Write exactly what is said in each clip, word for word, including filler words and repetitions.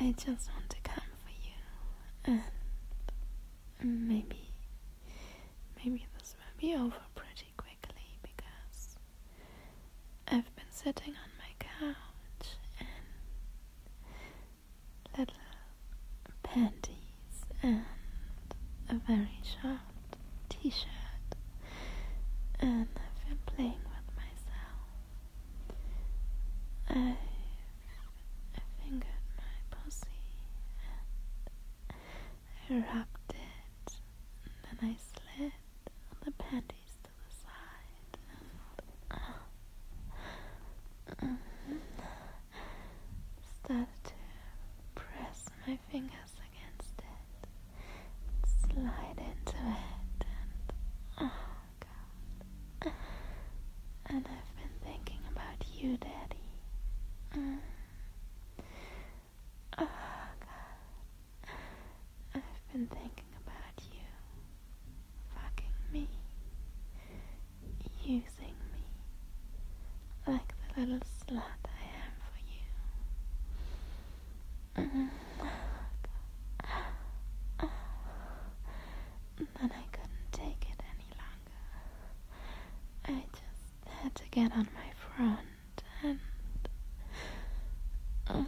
I just want to come for you, and maybe, maybe this will be over pretty quickly because I've been sitting on my couch in little panties and a very short t-shirt, and I've been playing with myself. I've fingered my pussy and I rubbed it, and then I slid the panties to the side and uh, started to press my fingers against it, slide into it, and oh God. And I've been thinking about you, Daddy. Mm. Oh God. I've been thinking about you fucking me, using me like the little slut I am for you. Mm. Oh, God. Then I couldn't take it any longer. I just had to get on my front and uh,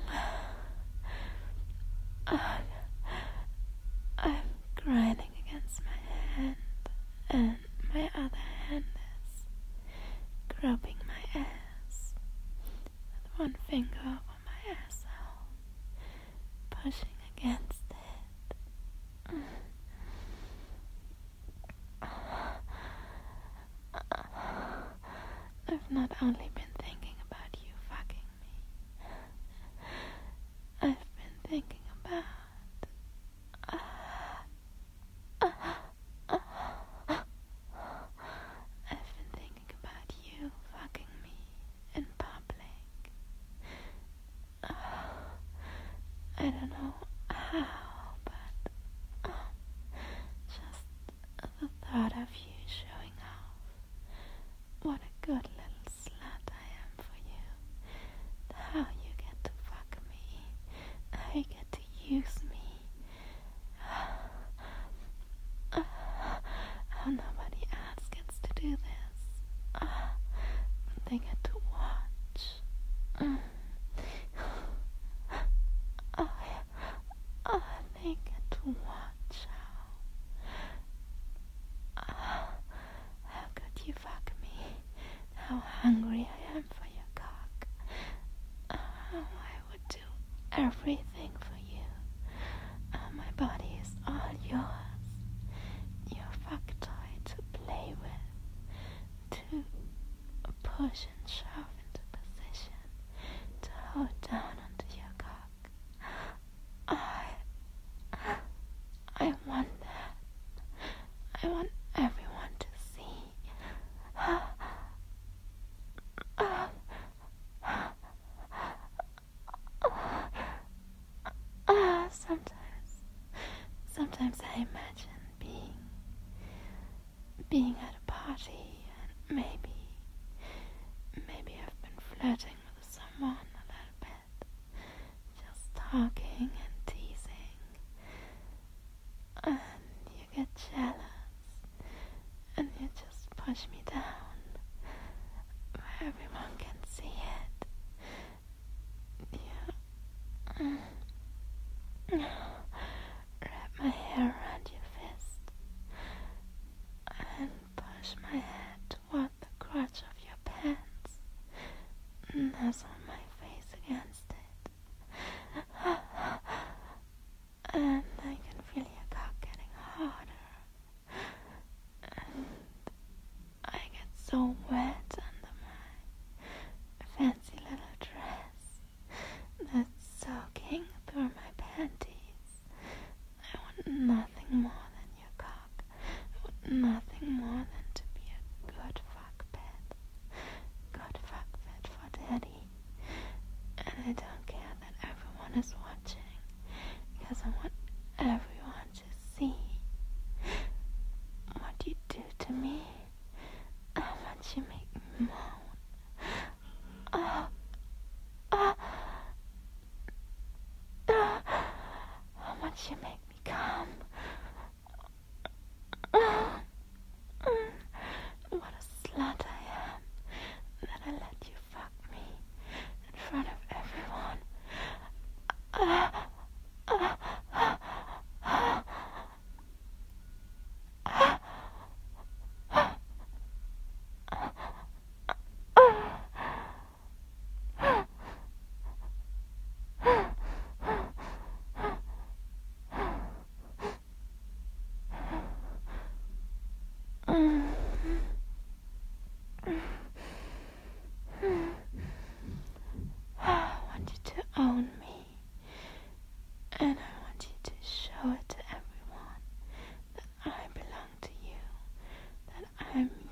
uh, I'm grinding against my hand, and my other hand is groping my ass with one finger over my asshole, pushing against it. I've not only been thinking about you fucking me, I've been thinking about uh, uh, uh, I've been thinking about you fucking me in public. Uh, I don't know how, but uh, just the thought of you showing off what a good little slut I am for you, how you get to fuck me, how you get to use me, uh, how nobody else gets to do this, uh, but they get to watch. Mm. Oh, yeah. Oh, they get to watch how, uh, how good you fuck me, how hungry I am for your cock, uh, how I would do everything for you. Uh, my body is all yours, your fuck toy to play with, to push and shove into position, to hold down onto your cock. I, I want that. I want everyone to see. Uh, sometimes, sometimes I imagine being, being at a party, and maybe, maybe I've been flirting with someone a little bit, just talking and teasing, and you get jealous, and you just push me down, where everyone can see it. You mm, wrap my hair around your fist and push my head toward the crotch of your pants, nuzzle my face against it, and I can feel your cock getting harder, and I get so wet under my fancy little dress that's soaking through my panties. I want nothing more than your cock. I want nothing more than to be a good fuck pet. Good fuck pet for Daddy. And I don't care that everyone is watching, because I want everyone to see what you do to me, how much you make me moan. Oh, oh, oh.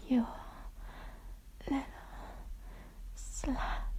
you little slut,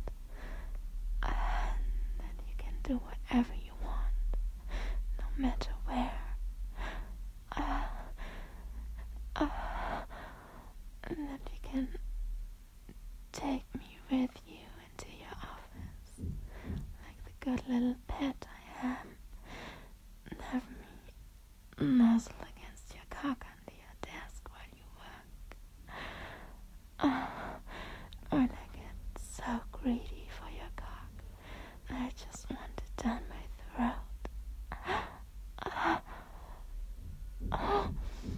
and that you can do whatever you want, no matter where. Uh, uh, and that you can take me with you into your office, like the good little pet I am, and have me nuzzle against your cock under your desk while you work. Uh, when I get so greedy for your cock, I just want it down my throat. Uh, oh.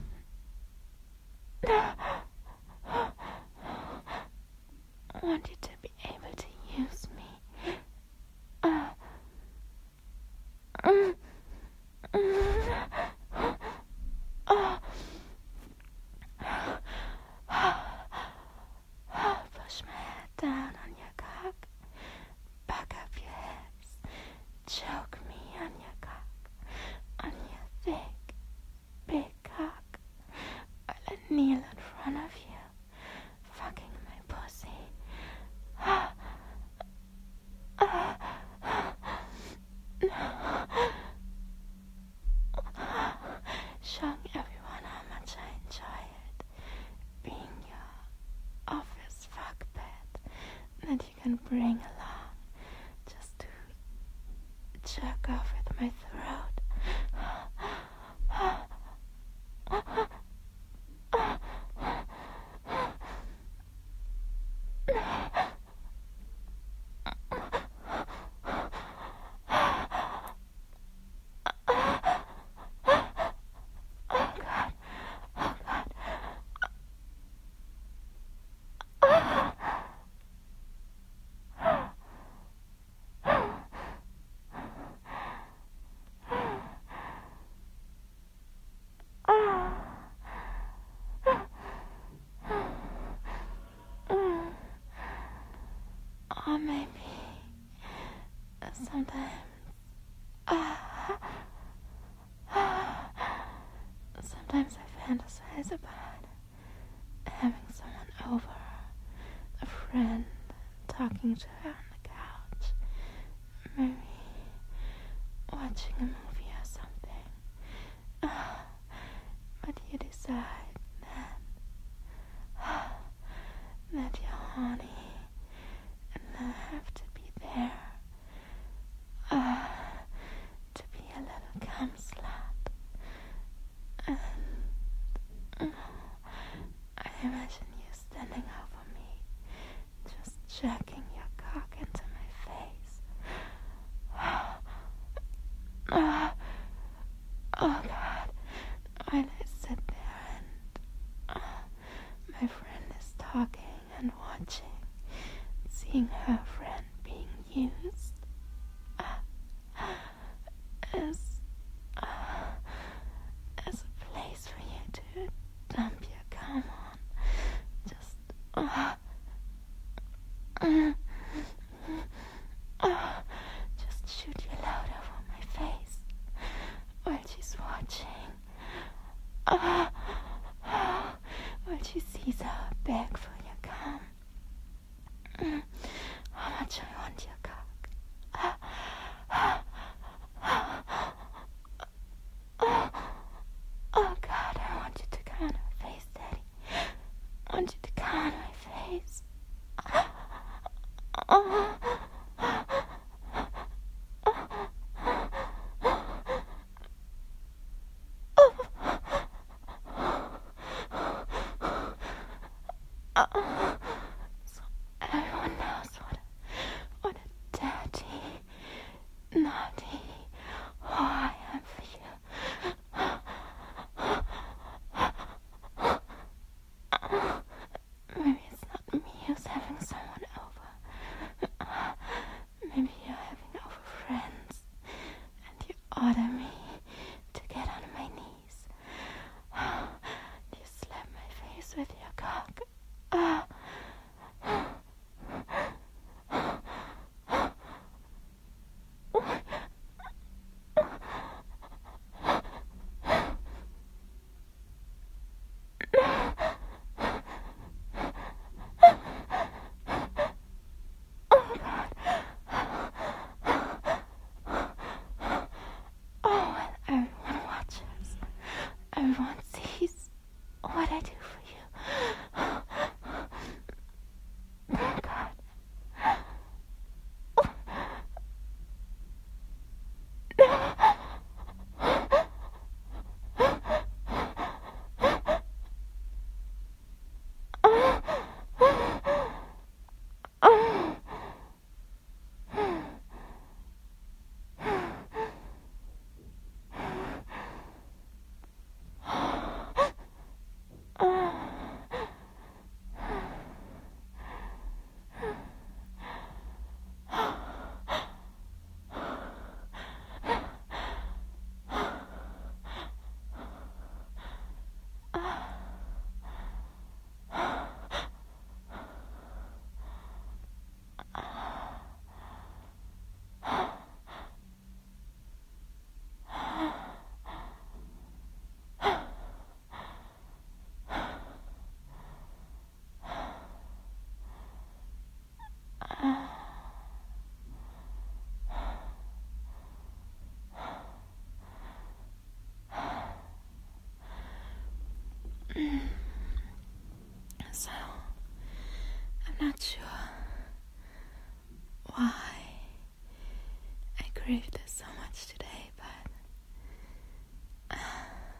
I want you to be able to use me. Uh, mm, mm, uh, push my head down on your cock, back up your hips, choke me on your cock, on your thick, big cock, while I kneel in front of you, fucking my pussy. Showing everyone how much I enjoy it, being your office fuck pet that you can bring along just to jerk off with my throat. Or maybe sometimes, uh, sometimes I fantasize about having someone over, a friend, talking to her on the couch, maybe watching a movie or something. Uh, but you decide that, uh, that you're horny. I have to be there, uh, to be a little cum slut, and uh, I imagine you standing over me, just jerking your cock into my face. Uh, oh God, while I sit there and uh, my friend is talking and watching, seeing her friend being used uh, as, uh, as a place for you to dump your cum on. Just, uh, uh, uh, just shoot your load over my face while she's watching. Uh, uh, while she sees her beg for your cum. Mm. How much I want your cock. Oh God, I want you to come on my face, Daddy. I want you to come on my face. So everyone knows what a, what a dirty, naughty whore I am for you. Maybe it's not me who's having someone over. Maybe you're having over friends, and you order me to get on my knees. You slap my face with your cock. Uh, So, I'm not sure why I craved this so much today, but uh,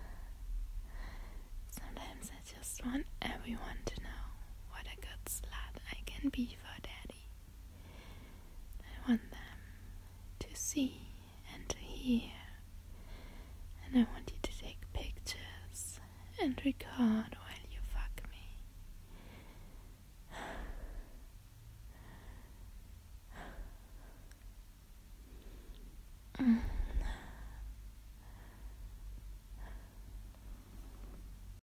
sometimes I just want everyone to know what a good slut I can be for Daddy. I want them to see and to hear, and I want you to take pictures and record while you fuck me. Mm.